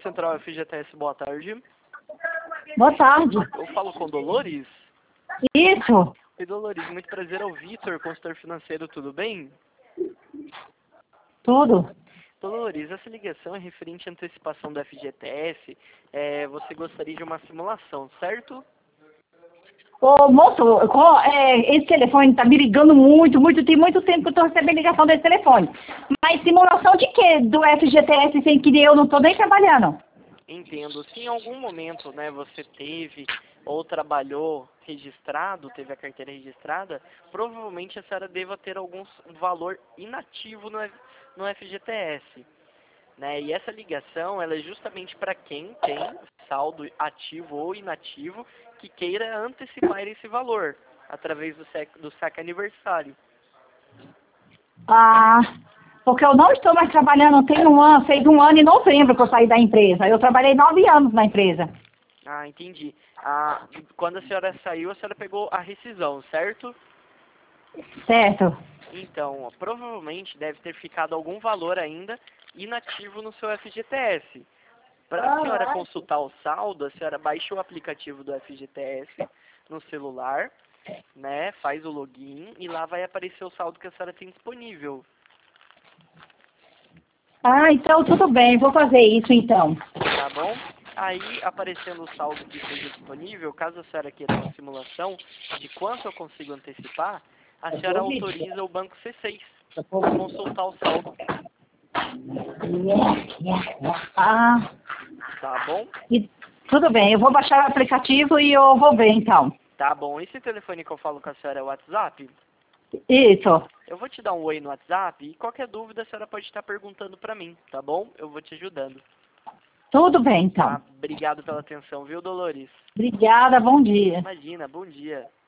Central FGTS, boa tarde. Boa tarde. Eu falo com Dolores? Isso. Oi, Dolores, muito prazer, é o Vitor, consultor financeiro, tudo bem? Tudo. Dolores, essa ligação é referente à antecipação do FGTS. Você gostaria de uma simulação, certo? Ô, moço, esse telefone tá me ligando muito, tem muito tempo que eu tô recebendo ligação desse telefone. Mas simulação de quê? Do FGTS, sem que eu não tô nem trabalhando. Entendo. Se em algum momento, né, você teve ou trabalhou registrado, teve a carteira registrada, provavelmente a senhora deva ter algum valor inativo no FGTS. Né? E essa ligação ela é justamente para quem tem saldo ativo ou inativo que queira antecipar esse valor através do saque aniversário. Ah, porque eu não estou mais trabalhando, tem fez um ano em novembro que eu saí da empresa. Eu trabalhei 9 anos na empresa. Ah, entendi. Quando a senhora saiu, a senhora pegou a rescisão, certo? Certo. Então, provavelmente deve ter ficado algum valor ainda inativo no seu FGTS. Para a senhora consultar o saldo, a senhora baixa o aplicativo do FGTS no celular, né? Faz o login e lá vai aparecer o saldo que a senhora tem disponível. Ah, então tudo bem, vou fazer isso então. Tá bom? Aí, aparecendo o saldo que esteja disponível, caso a senhora queira uma simulação de quanto eu consigo antecipar, a senhora autoriza o banco C6 para consultar o saldo. Ah, Tá bom? tudo bem, eu vou baixar o aplicativo e eu vou ver então. Tá bom. Esse telefone que eu falo com a senhora é o WhatsApp? Isso. Eu vou te dar um oi no WhatsApp e qualquer dúvida a senhora pode estar perguntando para mim, tá bom? Eu vou te ajudando. Tudo bem então. Tá? Obrigado pela atenção, viu, Dolores? Obrigada, bom dia. Imagina, bom dia.